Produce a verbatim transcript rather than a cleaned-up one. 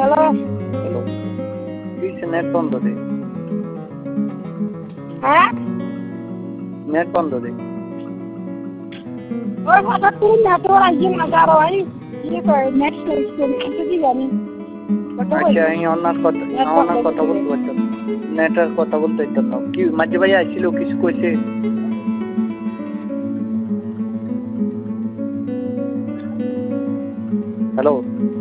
hello hello please net বন্ধ দে হ্যাঁ net বন্ধ দে ওই কথা তুই না তোর আইয়ে না যারো আই কি কয় নেক্সট কিছু দি জানি আচ্ছা আমি অন্যার কথা অন্যার কথা বলতে পারছি নেটের কথা বলতে পারতাম না কি মাঝে ভাই আইছিল কিছু কইছে হ্যালো